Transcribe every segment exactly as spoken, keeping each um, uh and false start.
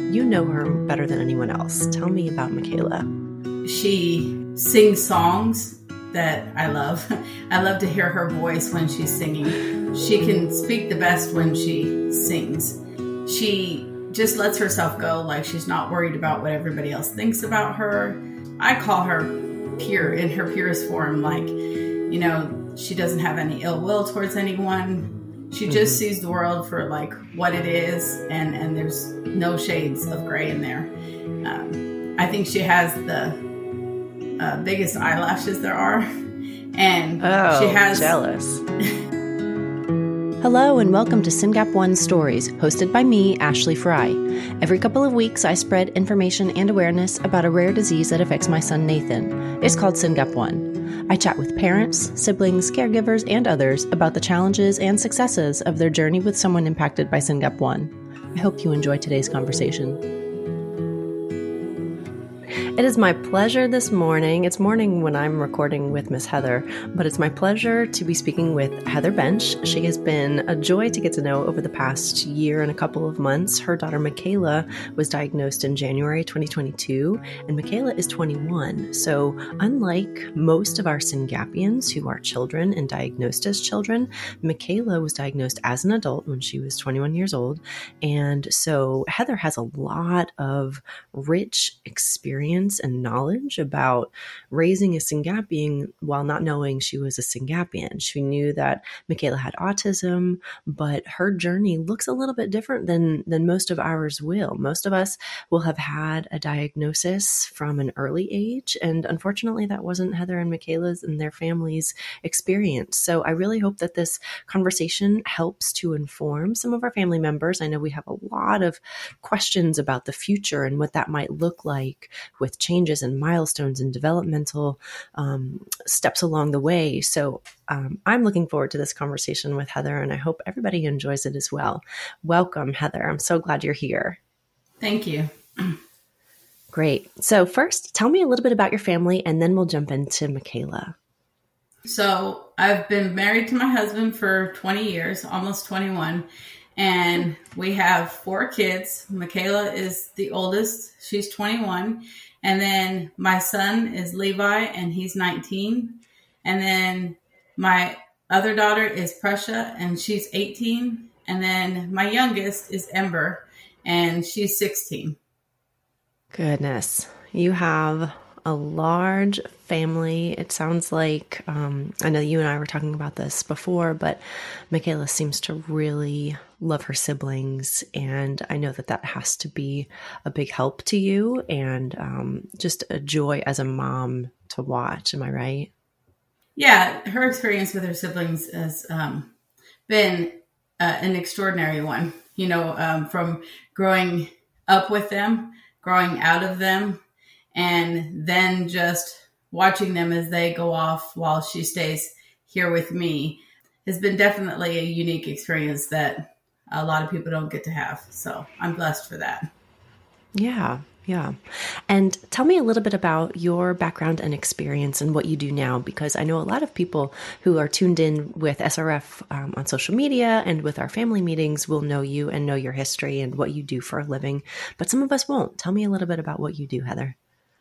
you know her better than anyone else. Tell me about Michaela. She sings songs that I love. I love to hear her voice when she's singing. She can speak the best when she sings. She just lets herself go, like she's not worried about what everybody else thinks about her. I call her pure in her purest form. Like, you know, she doesn't have any ill will towards anyone. She just mm-hmm. sees the world for like what it is, and, and there's no shades of gray in there. Um, I think she has the uh, biggest eyelashes there are, and oh, she has jealous. Hello and welcome to SYNGAP one Stories, hosted by me, Ashley Fry. Every couple of weeks, I spread information and awareness about a rare disease that affects my son, Nathan. It's called SYNGAP one. I chat with parents, siblings, caregivers, and others about the challenges and successes of their journey with someone impacted by SYNGAP one. I hope you enjoy today's conversation. It is my pleasure this morning. It's morning when I'm recording with Miss Heather, but it's my pleasure to be speaking with Heather Bench. She has been a joy to get to know over the past year and a couple of months. Her daughter Michaela was diagnosed in January twenty twenty-two, and Michaela is twenty-one. So unlike most of our SYNGAPians who are children and diagnosed as children, Michaela was diagnosed as an adult when she was twenty-one years old. And so Heather has a lot of rich experience and knowledge about raising a SYNGAPian while not knowing she was a SYNGAPian. She knew that Michaela had autism, but her journey looks a little bit different than, than most of ours will. Most of us will have had a diagnosis from an early age, and unfortunately that wasn't Heather and Michaela's and their families' experience. So I really hope that this conversation helps to inform some of our family members. I know we have a lot of questions about the future and what that might look like with changes and milestones and developmental um, steps along the way. So um, I'm looking forward to this conversation with Heather, and I hope everybody enjoys it as well. Welcome, Heather. I'm so glad you're here. Thank you. Great. So first, tell me a little bit about your family, and then we'll jump into Michaela. So I've been married to my husband for twenty years, almost twenty-one. And we have four kids. Michaela is the oldest. She's twenty-one. And then my son is Levi, and he's nineteen. And then my other daughter is Prussia, and she's eighteen. And then my youngest is Ember, and she's sixteen. Goodness. You have a large family. It sounds like, um, I know you and I were talking about this before, but Michaela seems to really love her siblings. And I know that that has to be a big help to you and um, just a joy as a mom to watch. Am I right? Yeah. Her experience with her siblings has um, been uh, an extraordinary one, you know, um, from growing up with them, growing out of them, and then just watching them as they go off while she stays here with me has been definitely a unique experience that a lot of people don't get to have. So I'm blessed for that. Yeah, yeah. And tell me a little bit about your background and experience and what you do now, because I know a lot of people who are tuned in with S R F um, on social media and with our family meetings will know you and know your history and what you do for a living, but some of us won't. Tell me a little bit about what you do, Heather.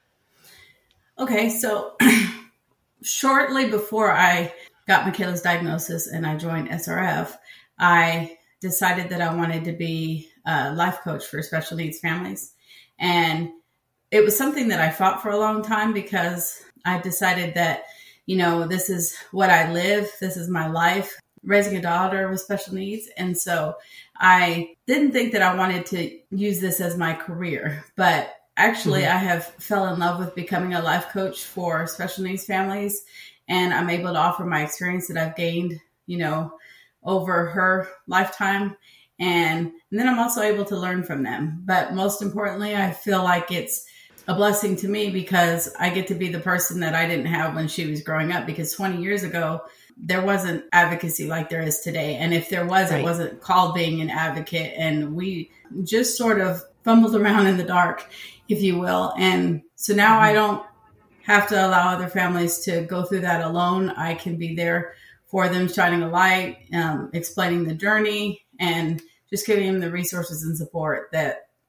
Okay, so shortly before I got Michaela's diagnosis and I joined S R F, I decided that I wanted to be a life coach for special needs families. And it was something that I fought for a long time because I decided that, you know, this is what I live. This is my life, raising a daughter with special needs. And so I didn't think that I wanted to use this as my career, but actually, mm-hmm. I have fell in love with becoming a life coach for special needs families, and I'm able to offer my experience that I've gained, you know, over her lifetime. And, and then I'm also able to learn from them. But most importantly, I feel like it's a blessing to me because I get to be the person that I didn't have when she was growing up, because twenty years ago, there wasn't advocacy like there is today. And if there was, right. It wasn't called being an advocate. And we just sort of fumbled around in the dark, if you will. And so now mm-hmm. I don't have to allow other families to go through that alone. I can be there for them, shining a light, um, explaining the journey, and just giving them the resources and support that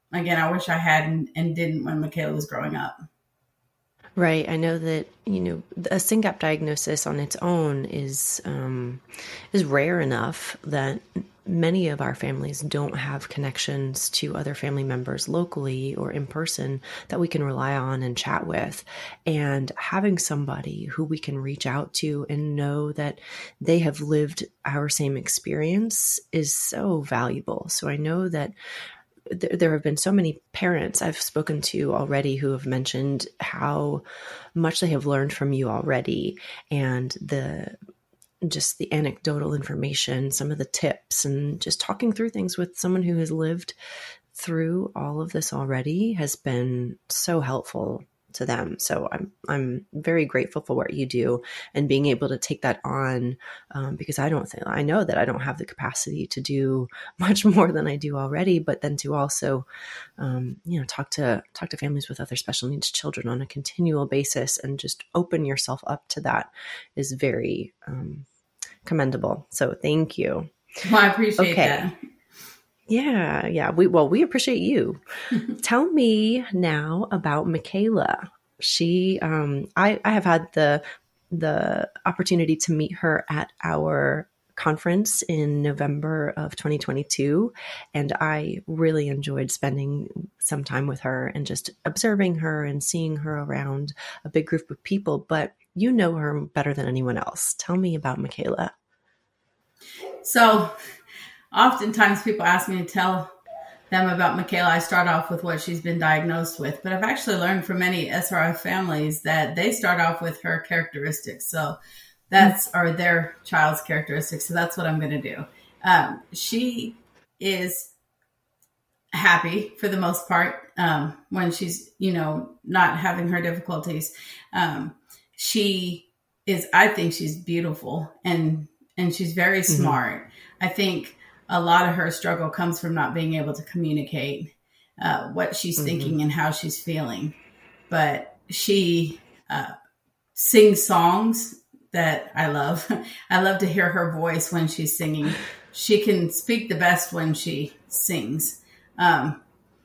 again, I wish I had and, and didn't when Michaela was growing up. Right. I know that, you know, a SYNGAP diagnosis on its own is um, is rare enough that many of our families don't have connections to other family members locally or in person that we can rely on and chat with. And having somebody who we can reach out to and know that they have lived our same experience is so valuable. So I know that there, there have been so many parents I've spoken to already who have mentioned how much they have learned from you already, and the just the anecdotal information, some of the tips, and just talking through things with someone who has lived through all of this already has been so helpful to them. So I'm I'm very grateful for what you do and being able to take that on, um, because I don't think I know that I don't have the capacity to do much more than I do already. But then to also, um, you know, talk to talk to families with other special needs children on a continual basis and just open yourself up to that is very um, commendable. So thank you. Well, I appreciate okay. that. Yeah, yeah. We well, we appreciate you. Tell me now about Michaela. She, um, I, I have had the the opportunity to meet her at our conference in November of twenty twenty-two, and I really enjoyed spending some time with her and just observing her and seeing her around a big group of people. But you know her better than anyone else. Tell me about Michaela. So, oftentimes people ask me to tell them about Michaela. I start off with what she's been diagnosed with, but I've actually learned from many S R F families that they start off with her characteristics. So that's, or their child's characteristics. So that's what I'm going to do. Um, she is happy for the most part um, when she's, you know, not having her difficulties. Um, she is, I think she's beautiful and, and she's very smart. Mm-hmm. I think a lot of her struggle comes from not being able to communicate uh, what she's mm-hmm. thinking and how she's feeling. But she uh, sings songs that I love. I love to hear her voice when she's singing. She can speak the best when she sings. Um,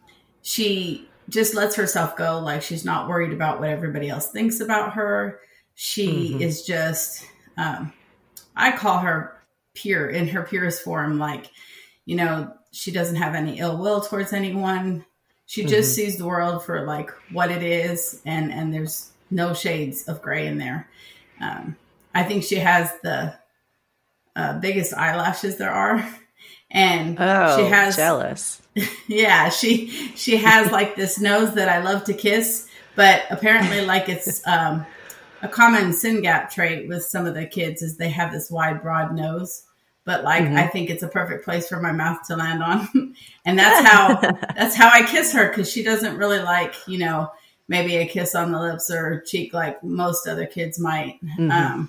she just lets herself go. Like, she's not worried about what everybody else thinks about her. She mm-hmm. is just, um, I call her pure, in her purest form. Like, you know, she doesn't have any ill will towards anyone. She just mm-hmm. sees the world for like what it is. And, and there's no shades of gray in there. Um, I think she has the uh, biggest eyelashes there are. And oh, she has jealous. Yeah. She, she has like this nose that I love to kiss, but apparently like it's, um, a common SYNGAP trait with some of the kids is they have this wide, broad nose. But like, mm-hmm. I think it's a perfect place for my mouth to land on. And that's how, that's how I kiss her. Cause she doesn't really like, you know, maybe a kiss on the lips or cheek like most other kids might. Mm-hmm. Um,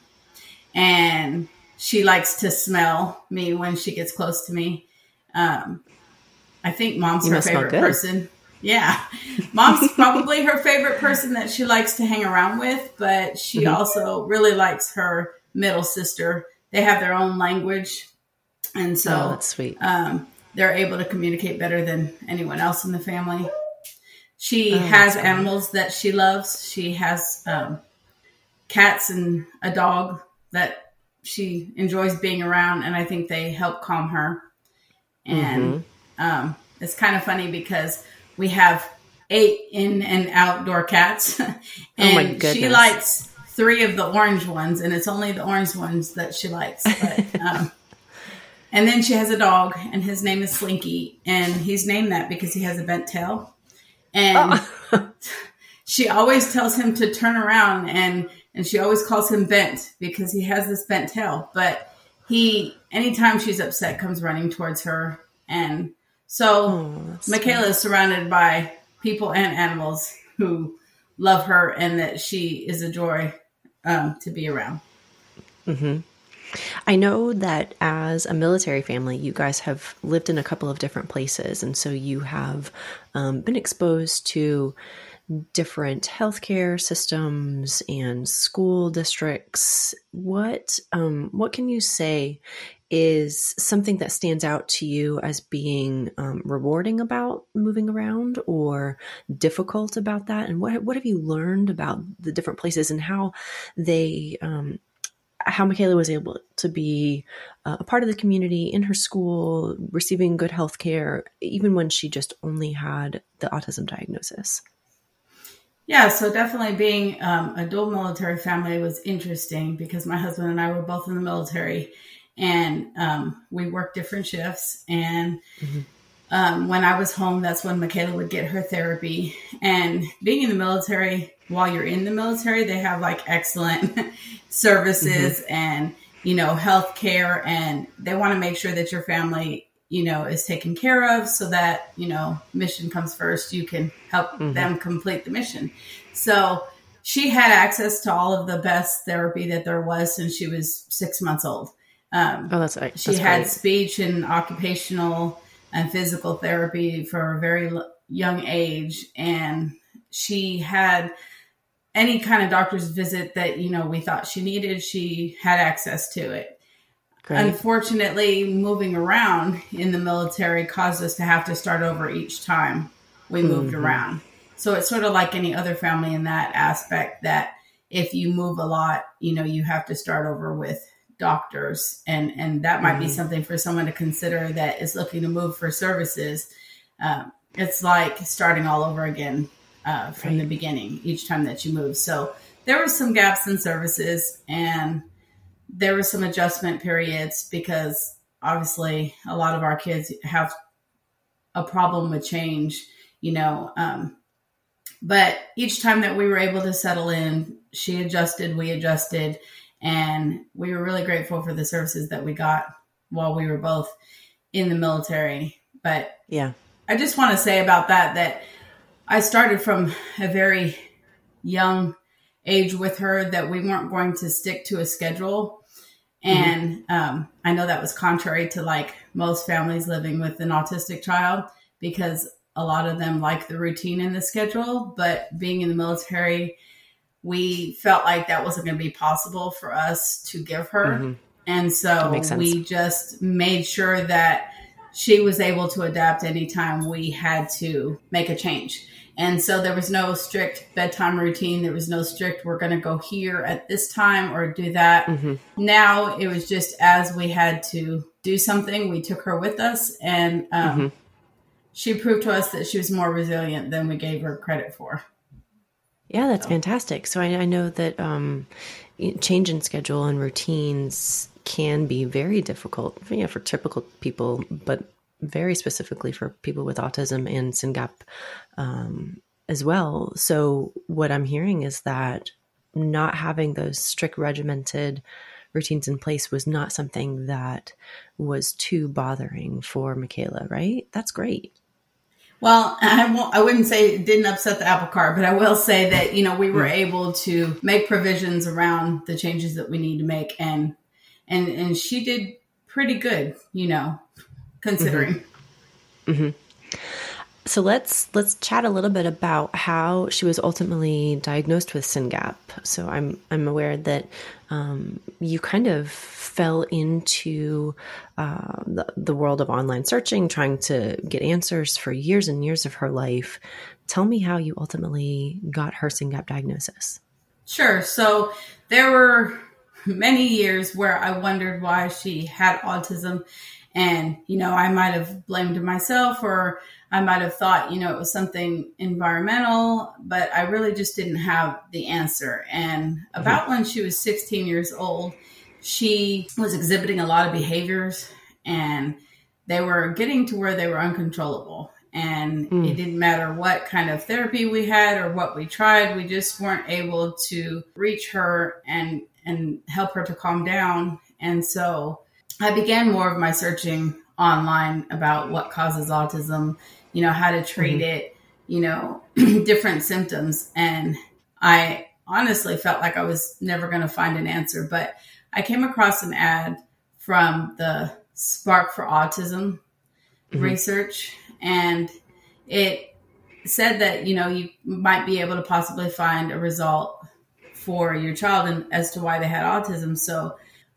and she likes to smell me when she gets close to me. Um, I think mom's you her favorite person. Yeah. Mom's probably her favorite person that she likes to hang around with, but she mm-hmm. also really likes her middle sister. They have their own language. And so oh, that's sweet. Um, they're able to communicate better than anyone else in the family. She oh, has animals that she loves. She has um, cats and a dog that she enjoys being around. And I think they help calm her. And mm-hmm. um, it's kind of funny because we have eight in and outdoor cats. And oh my goodness. She likes three of the orange ones, and it's only the orange ones that she likes. But, um, and then she has a dog, and his name is Slinky, and he's named that because he has a bent tail. And oh. she always tells him to turn around, and, and she always calls him Bent because he has this bent tail. But he, anytime she's upset, comes running towards her. And so oh, Michaela is surrounded by people and animals who love her and that she is a joy um, to be around. Mm-hmm. I know that as a military family, you guys have lived in a couple of different places. And so you have um, been exposed to different healthcare systems and school districts. What um, what can you say is something that stands out to you as being um, rewarding about moving around or difficult about that? And what what have you learned about the different places and how they um, how Michaela was able to be uh, a part of the community in her school, receiving good health care, even when she just only had the autism diagnosis? Yeah, so definitely being um, a dual military family was interesting because my husband and I were both in the military, and um, we worked different shifts. And mm-hmm. um, when I was home, that's when Michaela would get her therapy. And being in the military, while you're in the military, they have like excellent services mm-hmm. and, you know, health care, and they want to make sure that your family, you know, is taken care of so that, you know, mission comes first. You can help mm-hmm. them complete the mission. So she had access to all of the best therapy that there was since she was six months old. Um, oh, that's, that's She had great. speech and occupational and physical therapy for a very young age. And she had any kind of doctor's visit that, you know, we thought she needed, she had access to it. Great. Unfortunately, moving around in the military caused us to have to start over each time we mm-hmm. moved around. So it's sort of like any other family in that aspect, that if you move a lot, you know, you have to start over with doctors. And, and that might mm-hmm. be something for someone to consider that is looking to move for services. Um, it's like starting all over again uh, from right. the beginning each time that you move. So there were some gaps in services, and there were some adjustment periods because obviously a lot of our kids have a problem with change, you know. Um, but each time that we were able to settle in, she adjusted, we adjusted, and we were really grateful for the services that we got while we were both in the military. But yeah, I just want to say about that, that I started from a very young age with her, that we weren't going to stick to a schedule. And um, I know that was contrary to like most families living with an autistic child, because a lot of them like the routine and the schedule. But being in the military, we felt like that wasn't going to be possible for us to give her. Mm-hmm. And so we just made sure that she was able to adapt anytime we had to make a change. And so there was no strict bedtime routine. There was no strict, we're going to go here at this time or do that. Mm-hmm. Now it was just as we had to do something, we took her with us. And um, mm-hmm. she proved to us that she was more resilient than we gave her credit for. Yeah, that's so fantastic. So I, I know that um, change in schedule and routines can be very difficult, you know, for typical people, but very specifically for people with autism and SYNGAP um, as well. So what I'm hearing is that not having those strict regimented routines in place was not something that was too bothering for Michaela, right? That's great. Well, I won't, I wouldn't say it didn't upset the apple cart, but I will say that, you know, we were mm. able to make provisions around the changes that we need to make. And, and, and she did pretty good, you know, considering. Mm-hmm. Mm-hmm. So let's let's chat a little bit about how she was ultimately diagnosed with SYNGAP. So I'm I'm aware that um, you kind of fell into uh, the the world of online searching, trying to get answers for years and years of her life. Tell me how you ultimately got her SYNGAP diagnosis. Sure. So there were many years where I wondered why she had autism. And, you know, I might have blamed myself, or I might have thought, you know, it was something environmental, but I really just didn't have the answer. And about mm-hmm. when she was sixteen years old, she was exhibiting a lot of behaviors, and they were getting to where they were uncontrollable. And mm. it didn't matter what kind of therapy we had or what we tried. We just weren't able to reach her and, and help her to calm down. And so I began more of my searching online about what causes autism, you know, how to treat mm-hmm. it, you know, different symptoms. And I honestly felt like I was never going to find an answer, but I came across an ad from the Spark for Autism mm-hmm. research, and it said that, you know, you might be able to possibly find a result for your child and as to why they had autism. So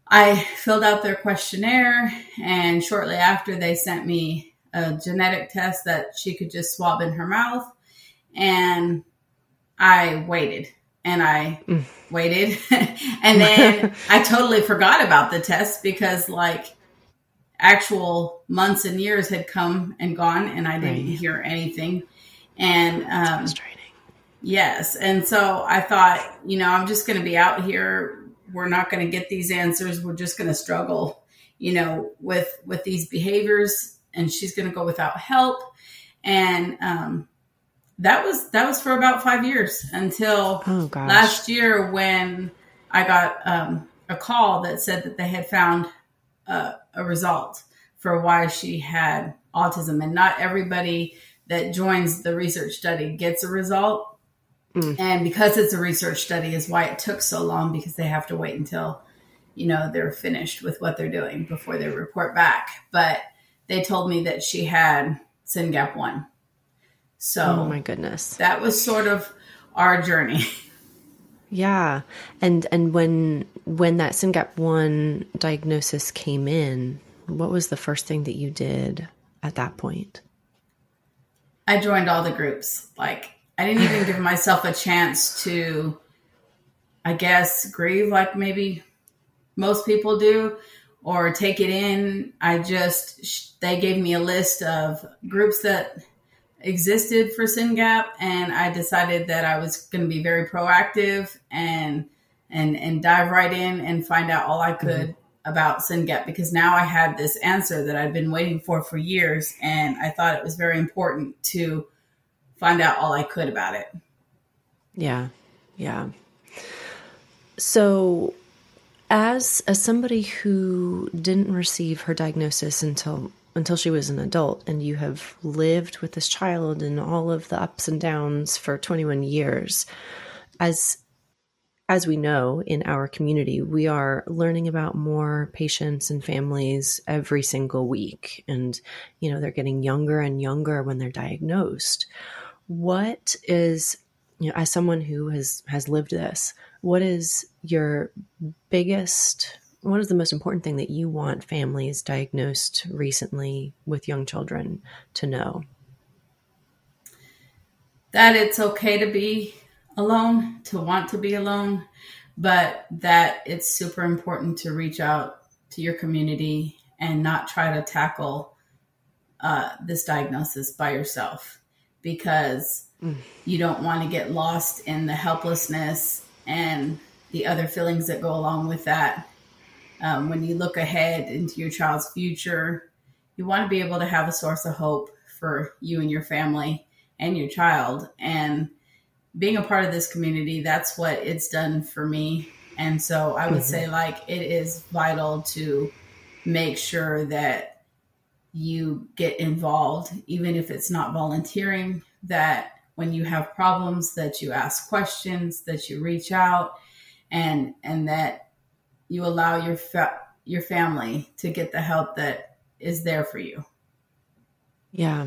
I filled out their questionnaire, and shortly after they sent me a genetic test that she could just swab in her mouth. And I waited and I mm. waited. And then I totally forgot about the test because like actual months and years had come and gone and I didn't right. hear anything. And, um, frustrating. Yes. And so I thought, you know, I'm just going to be out here. We're not going to get these answers. We're just going to struggle, you know, with, with these behaviors, and she's going to go without help. And, um, that was, that was for about five years until oh, last year when I got, um, a call that said that they had found uh, a result for why she had autism. And not everybody that joins the research study gets a result. Mm. And because it's a research study is why it took so long, because they have to wait until, you know, they're finished with what they're doing before they report back. But they told me that she had SYNGAP one. So oh my goodness, that was sort of our journey. Yeah. And, and when, when that SYNGAP one diagnosis came in, what was the first thing that you did at that point? I joined all the groups. Like, I didn't even give myself a chance to, I guess, grieve like maybe most people do, or take it in. I just, they gave me a list of groups that existed for SYNGAP, and I decided that I was going to be very proactive and, and, and dive right in and find out all I could mm-hmm. about SYNGAP, because now I had this answer that I'd been waiting for for years. And I thought it was very important to find out all I could about it. Yeah. Yeah. So as, as somebody who didn't receive her diagnosis until, until she was an adult, and you have lived with this child and all of the ups and downs for twenty-one years, as, as we know in our community, we are learning about more patients and families every single week. And, you know, they're getting younger and younger when they're diagnosed. What is, you know, as someone who has, has lived this, what is your biggest, what is the most important thing that you want families diagnosed recently with young children to know? That it's okay to be alone, to want to be alone, but that it's super important to reach out to your community and not try to tackle uh, this diagnosis by yourself. Because mm. you don't want to get lost in the helplessness and the other feelings that go along with that. Um, when you look ahead into your child's future, you want to be able to have a source of hope for you and your family and your child. And being a part of this community, that's what it's done for me. And so I would mm-hmm. say, like, it is vital to make sure that you get involved, even if it's not volunteering, that when you have problems, that you ask questions, that you reach out, and and that you allow your fa- your family to get the help that is there for you. Yeah.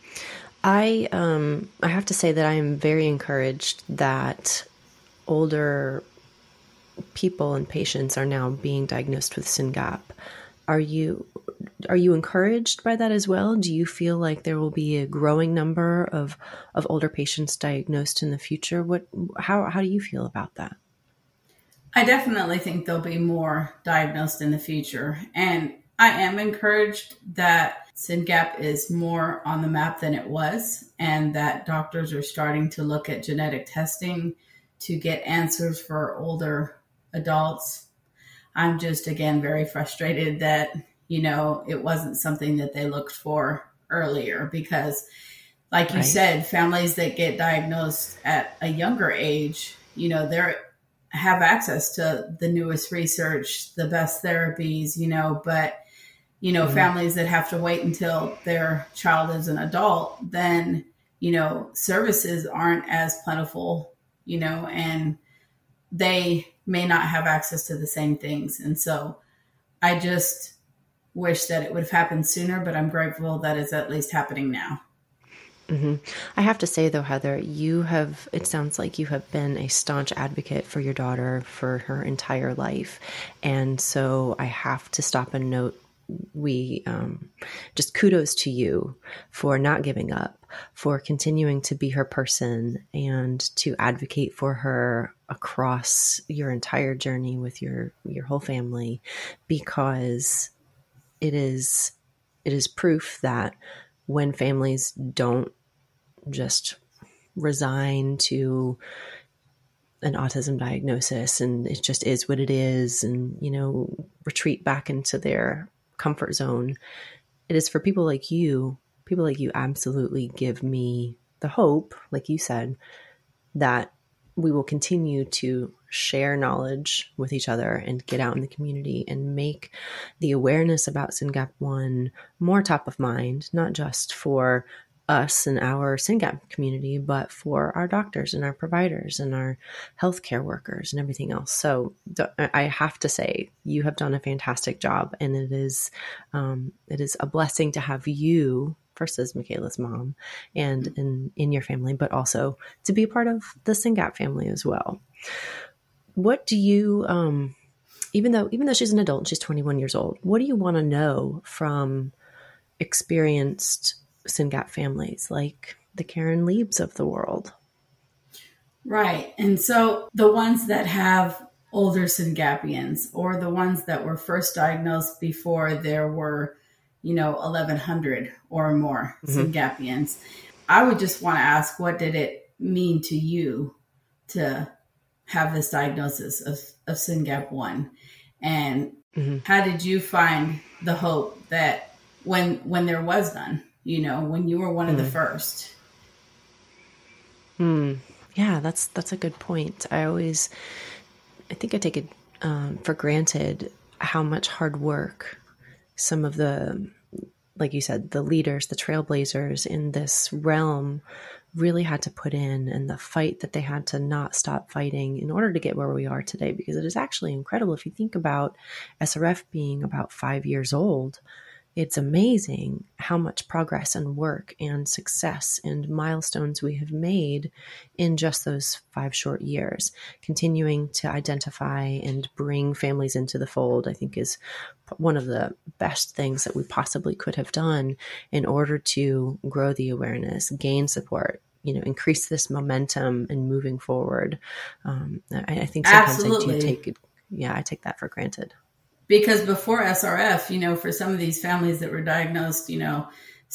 I um I have to say that I am very encouraged that older people and patients are now being diagnosed with SYNGAP. Are you Are you encouraged by that as well? Do you feel like there will be a growing number of, of older patients diagnosed in the future? What, how, how do you feel about that? I definitely think there'll be more diagnosed in the future. And I am encouraged that SYNGAP is more on the map than it was, and that doctors are starting to look at genetic testing to get answers for older adults. I'm just, again, very frustrated that, you know, it wasn't something that they looked for earlier, because like you right. said, families that get diagnosed at a younger age, you know, they have access to the newest research, the best therapies, you know, but, you know, mm-hmm. families that have to wait until their child is an adult, then, you know, services aren't as plentiful, you know, and they may not have access to the same things. And so I just wish that it would have happened sooner, but I'm grateful that it's at least happening now. hmm I have to say, though, Heather, you have, it sounds like you have been a staunch advocate for your daughter for her entire life. And so I have to stop and note, we um, just kudos to you for not giving up, for continuing to be her person and to advocate for her across your entire journey with your, your whole family, because it is, it is proof that when families don't just resign to an autism diagnosis and it just is what it is, and, you know, retreat back into their comfort zone. It is for people like you, people like you absolutely give me the hope, like you said, that we will continue to share knowledge with each other and get out in the community and make the awareness about SYNGAP one more top of mind, not just for us and our SYNGAP community, but for our doctors and our providers and our healthcare workers and everything else. So I have to say, you have done a fantastic job, and it is um, it is a blessing to have you, first as Michaela's mom and in, in your family, but also to be a part of the SYNGAP family as well. What do you, um, even though even though she's an adult, she's twenty-one years old, what do you want to know from experienced SYNGAP families like the Karen Liebs of the world? Right. And so the ones that have older SYNGAPians, or the ones that were first diagnosed before there were, you know, eleven hundred or more mm-hmm. SYNGAPians, I would just want to ask, what did it mean to you to have this diagnosis of, of SYNGAP one? And mm-hmm. how did you find the hope that when when there was none, you know, when you were one mm. of the first? Hmm. Yeah, that's that's a good point. I always, I think I take it um, for granted how much hard work some of the, like you said, the leaders, the trailblazers in this realm really had to put in, and the fight that they had to not stop fighting in order to get where we are today. Because it is actually incredible. If you think about S R F being about five years old, it's amazing how much progress and work and success and milestones we have made in just those five short years. Continuing to identify and bring families into the fold, I think, is one of the best things that we possibly could have done in order to grow the awareness, gain support, you know, increase this momentum and moving forward. Um, I, I think sometimes Absolutely. I do take it. Yeah, I take that for granted. Because before S R F, you know, for some of these families that were diagnosed, you know,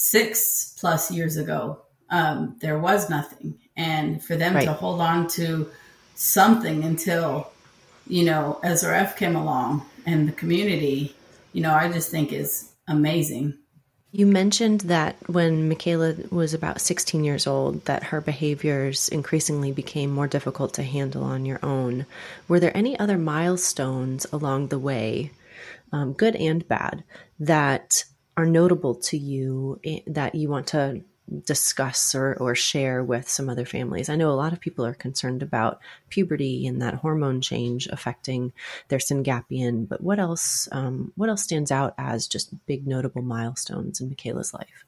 six plus years ago, um, there was nothing. And for them right. to hold on to something until, you know, S R F came along and the community, you know, I just think is amazing. You mentioned that when Michaela was about sixteen years old, that her behaviors increasingly became more difficult to handle on your own. Were there any other milestones along the way, um, good and bad, that are notable to you that you want to discuss or, or share with some other families? I know a lot of people are concerned about puberty and that hormone change affecting their SYNGAPian, but what else, um, what else stands out as just big notable milestones in Michaela's life?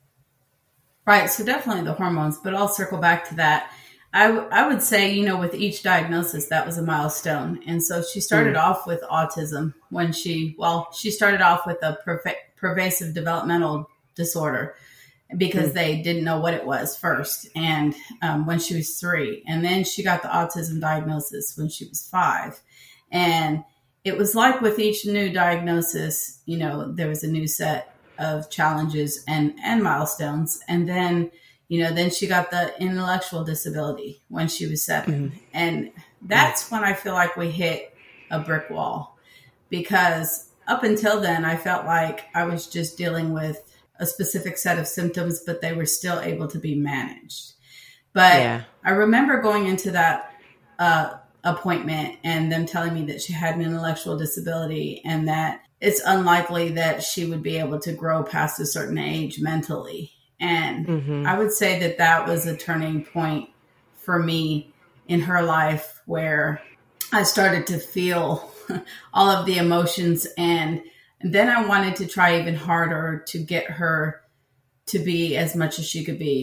Right. So definitely the hormones, but I'll circle back to that. I, w- I would say, you know, with each diagnosis, that was a milestone. And so she started mm. off with autism when she, well, she started off with a perv- pervasive developmental disorder, because mm. they didn't know what it was first. And um, when she was three, and then she got the autism diagnosis when she was five. And it was like with each new diagnosis, you know, there was a new set of challenges and, and milestones. And then, you know, then she got the intellectual disability when she was seven. Mm. And that's mm. when I feel like we hit a brick wall, because up until then, I felt like I was just dealing with a specific set of symptoms, but they were still able to be managed. But yeah. I remember going into that uh, appointment and them telling me that she had an intellectual disability and that it's unlikely that she would be able to grow past a certain age mentally. And mm-hmm. I would say that that was a turning point for me in her life, where I started to feel all of the emotions, and And then I wanted to try even harder to get her to be as much as she could be,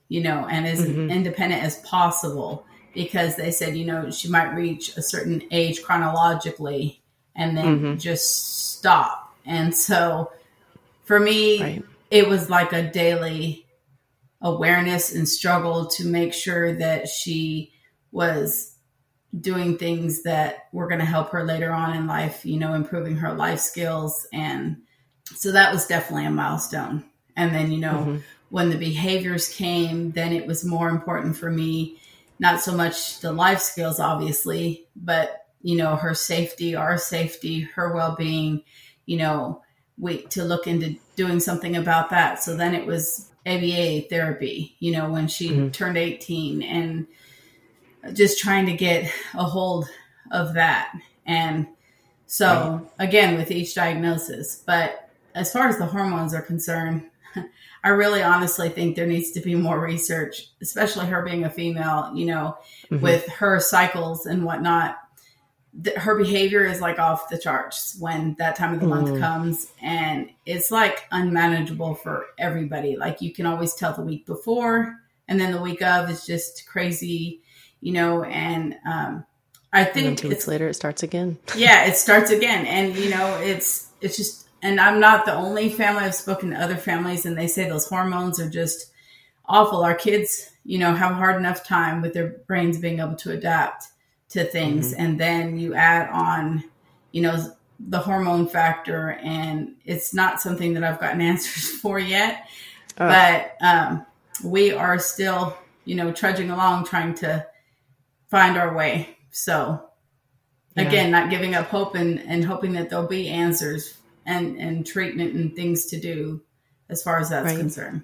you know, and as Mm-hmm. independent as possible, because they said, you know, she might reach a certain age chronologically and then Mm-hmm. just stop. And so for me, Right. it was like a daily awareness and struggle to make sure that she was doing things that were going to help her later on in life, you know, improving her life skills. And so that was definitely a milestone. And then, you know, Mm-hmm. when the behaviors came, then it was more important for me, not so much the life skills, obviously, but, you know, her safety, our safety, her well-being, you know, we to look into doing something about that. So then it was A B A therapy, you know, when she Mm-hmm. turned eighteen, and just trying to get a hold of that. And so Right. again, with each diagnosis, but as far as the hormones are concerned, I really honestly think there needs to be more research, especially her being a female, you know, Mm-hmm. with her cycles and whatnot. Th- her behavior is like off the charts when that time of the month Mm. comes, and it's like unmanageable for everybody. Like you can always tell the week before, and then the week of is just crazy, you know, and um, I And then think two it's, weeks later, it starts again. yeah, it starts again. And, you know, it's, it's just, and I'm not the only family. I've spoken to other families, and they say those hormones are just awful. Our kids, you know, have a hard enough time with their brains being able to adapt to things. Mm-hmm. And then you add on, you know, the hormone factor, and it's not something that I've gotten answers for yet, Oh. but um, we are still, you know, trudging along, trying to find our way. So Yeah. again, not giving up hope, and, and hoping that there'll be answers and, and treatment and things to do as far as that's Right. concerned.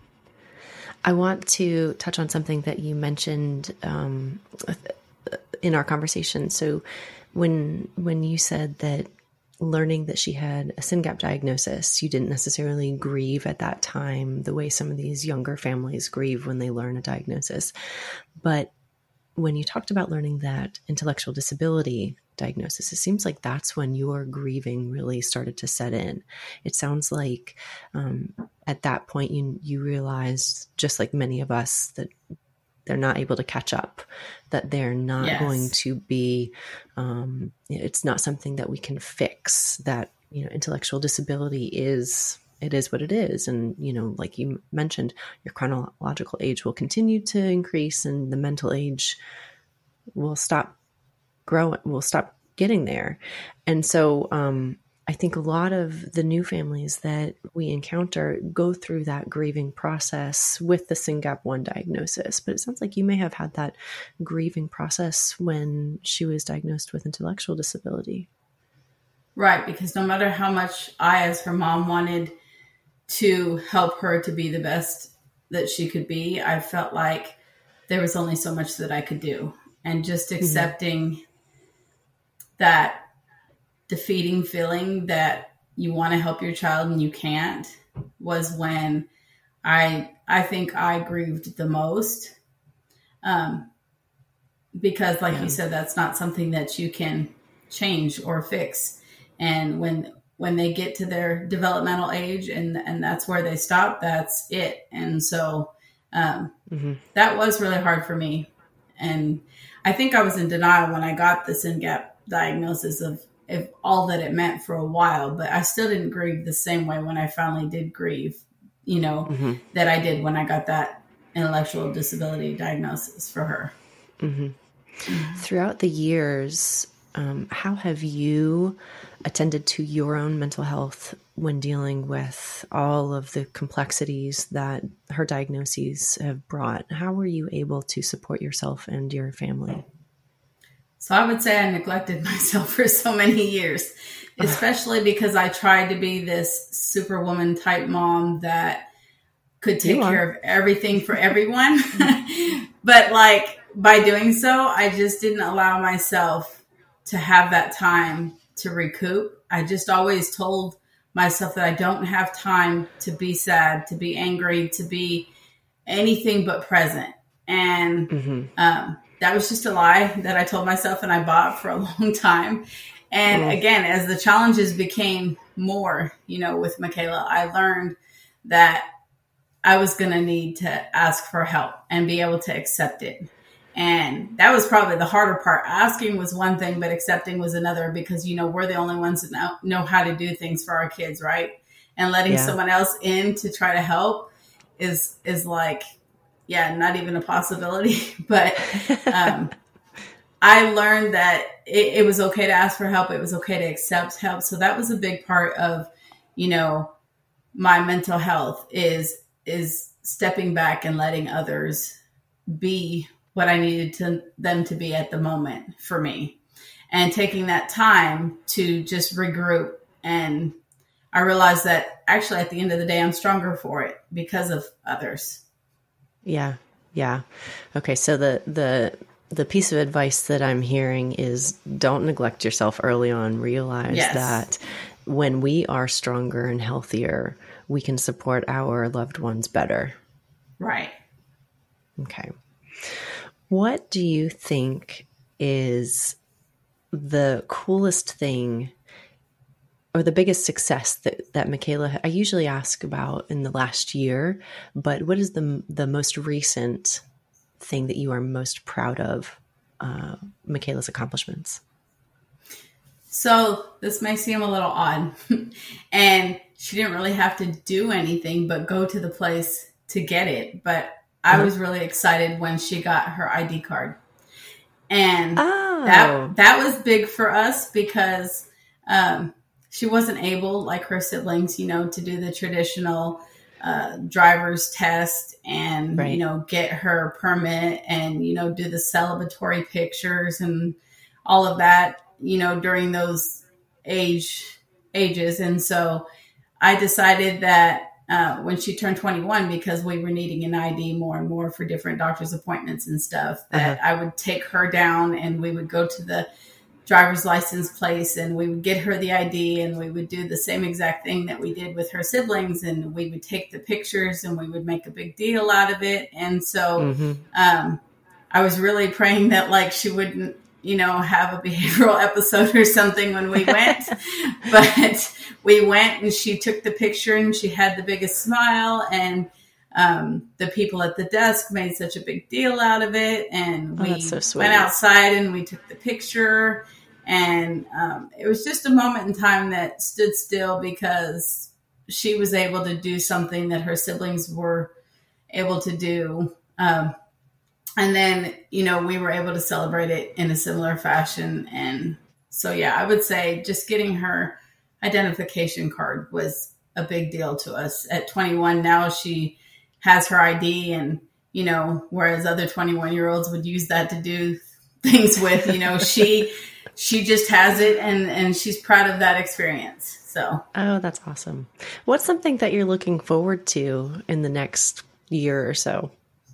I want to touch on something that you mentioned um, in our conversation. So when when you said that learning that she had a SYNGAP diagnosis, you didn't necessarily grieve at that time the way some of these younger families grieve when they learn a diagnosis. But when you talked about learning that intellectual disability diagnosis, it seems like that's when your grieving really started to set in. It sounds like um, at that point you you realized, just like many of us, that they're not able to catch up, that they're not Yes. going to be, um, it's not something that we can fix, that, you know, intellectual disability is, it is what it is. And, you know, like you mentioned, your chronological age will continue to increase and the mental age will stop growing, will stop getting there. And so, um, I think a lot of the new families that we encounter go through that grieving process with the SYNGAP one diagnosis, but it sounds like you may have had that grieving process when she was diagnosed with intellectual disability. Right. Because no matter how much I, as her mom, wanted to help her to be the best that she could be, I felt like there was only so much that I could do. And just accepting mm-hmm. that defeating feeling that you want to help your child and you can't was when I I think I grieved the most. Um, because like yeah. you said, that's not something that you can change or fix. And when when they get to their developmental age and and that's where they stop, that's it. And so um, mm-hmm. that was really hard for me. And I think I was in denial when I got the SYNGAP diagnosis of if all that it meant for a while, but I still didn't grieve the same way when I finally did grieve, you know, mm-hmm. that I did when I got that intellectual disability diagnosis for her. Mm-hmm. Mm-hmm. Throughout the years, um, how have you attended to your own mental health when dealing with all of the complexities that her diagnoses have brought? How were you able to support yourself and your family? So I would say I neglected myself for so many years, especially because I tried to be this superwoman type mom that could take care of everything for everyone. But like by doing so, I just didn't allow myself to have that time to recoup. I just always told myself that I don't have time to be sad, to be angry, to be anything but present. And, mm-hmm. um, that was just a lie that I told myself and I bought for a long time. And mm. again, as the challenges became more, you know, with Michaela, I learned that I was going to need to ask for help and be able to accept it. And that was probably the harder part. Asking was one thing, but accepting was another, because, you know, we're the only ones that know, know how to do things for our kids, right? And letting yeah. someone else in to try to help is, is like, yeah, not even a possibility. But um, I learned that it, it was okay to ask for help. It was okay to accept help. So that was a big part of, you know, my mental health is, is stepping back and letting others be what I needed to them to be at the moment for me, and taking that time to just regroup. And I realized that actually at the end of the day, I'm stronger for it because of others. Yeah. Yeah. Okay. So the, the, the piece of advice that I'm hearing is don't neglect yourself early on. Realize yes. that when we are stronger and healthier, we can support our loved ones better. Right. Okay. What do you think is the coolest thing or the biggest success that, that Michaela, I usually ask about in the last year, but what is the the most recent thing that you are most proud of, uh, Michaela's accomplishments? So this may seem a little odd, and she didn't really have to do anything but go to the place to get it. But I mm-hmm. was really excited when she got her I D card. And oh. that that was big for us because um, she wasn't able, like her siblings, you know, to do the traditional uh, driver's test and, right. you know, get her permit and, you know, do the celebratory pictures and all of that, you know, during those age ages. And so I decided that uh, when she turned twenty-one, because we were needing an I D more and more for different doctor's appointments and stuff, that uh-huh. I would take her down and we would go to the driver's license place and we would get her the I D and we would do the same exact thing that we did with her siblings. And we would take the pictures and we would make a big deal out of it. And so mm-hmm. um, I was really praying that like she wouldn't, you know, have a behavioral episode or something when we went, but we went and she took the picture and she had the biggest smile, and um, the people at the desk made such a big deal out of it. And we oh, so went outside and we took the picture, and um, it was just a moment in time that stood still because she was able to do something that her siblings were able to do. Um, And then, you know, we were able to celebrate it in a similar fashion. And so, yeah, I would say just getting her identification card was a big deal to us. At twenty-one, now she has her I D, and, you know, whereas other twenty-one year olds would use that to do things with, you know, she, she just has it, and, and she's proud of that experience. So. Oh, that's awesome. What's something that you're looking forward to in the next year or so?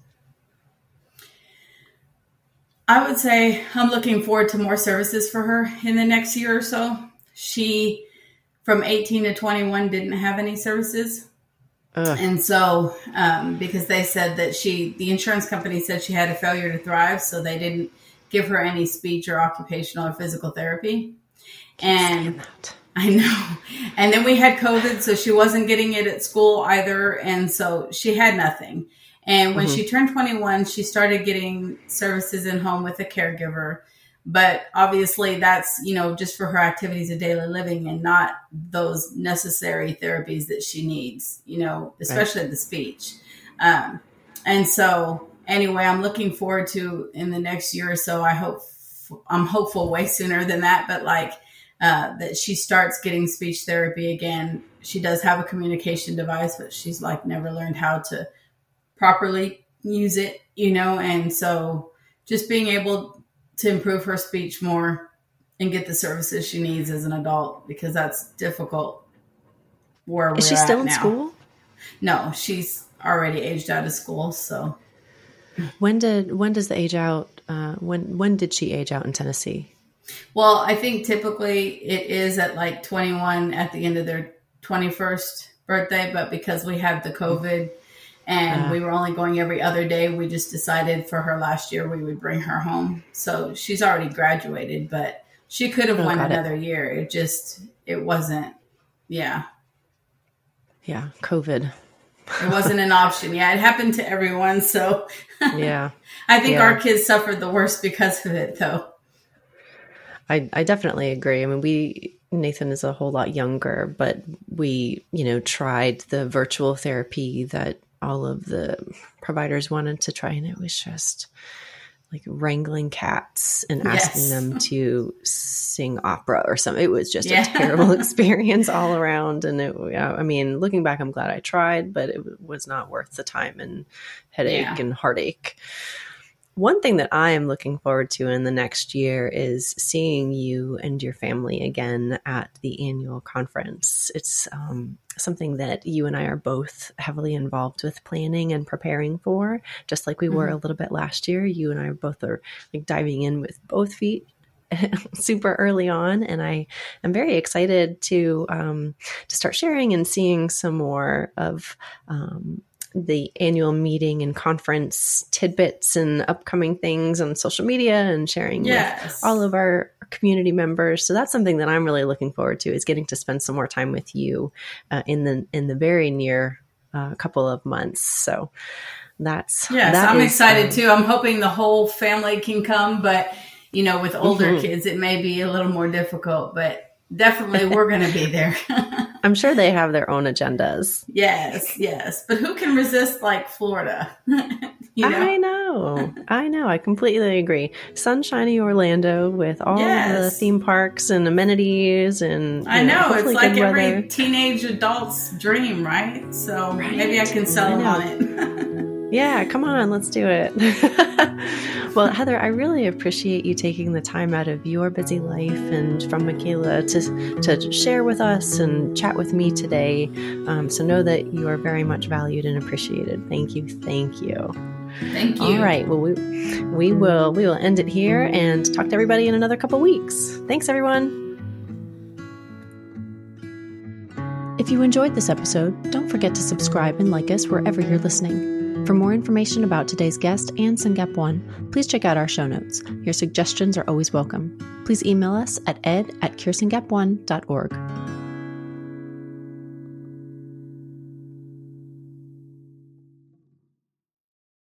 I would say I'm looking forward to more services for her in the next year or so. She, from eighteen to twenty-one, didn't have any services. Ugh. And so, um, because they said that she, the insurance company said she had a failure to thrive, so they didn't give her any speech or occupational or physical therapy. And I know. And then we had COVID, so she wasn't getting it at school either. And so she had nothing. And when mm-hmm. she turned twenty-one, she started getting services in home with a caregiver. But obviously that's, you know, just for her activities of daily living and not those necessary therapies that she needs, you know, especially right. the speech. Um, and so anyway, I'm looking forward to in the next year or so, I hope, I'm hopeful way sooner than that, but like uh, that she starts getting speech therapy again. She does have a communication device, but she's like never learned how to properly use it, you know, and so just being able to improve her speech more and get the services she needs as an adult, because that's difficult where we're Is she still in now. School? No, she's already aged out of school. So when did, when does the age out, uh, when, when did she age out in Tennessee? Well, I think typically it is at like twenty-one at the end of their twenty-first birthday, but because we had the COVID and uh, we were only going every other day, we just decided for her last year we would bring her home. So she's already graduated, but she could have oh, won another it. year. It just, it wasn't, yeah. Yeah, COVID. It wasn't an option. Yeah, it happened to everyone. So yeah, I think yeah. our kids suffered the worst because of it, though. I, I definitely agree. I mean, we, Nathan is a whole lot younger, but we, you know, tried the virtual therapy that all of the providers wanted to try. And it was just like wrangling cats and asking Yes. them to sing opera or something. It was just Yeah. a terrible experience all around. And it, I mean, looking back, I'm glad I tried, but it was not worth the time and headache Yeah. and heartache. One thing that I am looking forward to in the next year is seeing you and your family again at the annual conference. It's um, something that you and I are both heavily involved with planning and preparing for, just like we were Mhm. a little bit last year. You and I both are like diving in with both feet super early on, and I am very excited to um, to start sharing and seeing some more of um, the annual meeting and conference tidbits and upcoming things on social media and sharing Yes. with all of our community members. So that's something that I'm really looking forward to, is getting to spend some more time with you uh, in the in the very near uh, couple of months. So that's Yes, that I'm is, excited um, too. I'm hoping the whole family can come, but you know, with older Mhm. kids, it may be a little more difficult, but definitely we're going to be there. I'm sure they have their own agendas. Yes, yes. But who can resist like Florida? you know? I know. I know. I completely agree. Sunshiny Orlando with all of the Yes. theme parks and amenities and I you know, it's hopefully like good every weather. teenage adult's dream, right? So Right. maybe I can sell I them know. on it. Yeah, come on, let's do it. Well, Heather, I really appreciate you taking the time out of your busy life and from Michaela to to share with us and chat with me today. Um, so know that you are very much valued and appreciated. Thank you, thank you. Thank you. All right, well, we we will we will end it here and talk to everybody in another couple weeks. Thanks, everyone. If you enjoyed this episode, don't forget to subscribe and like us wherever you're listening. For more information about today's guest and SYNGAP one, please check out our show notes. Your suggestions are always welcome. Please email us at ed at cure syngap one dot org.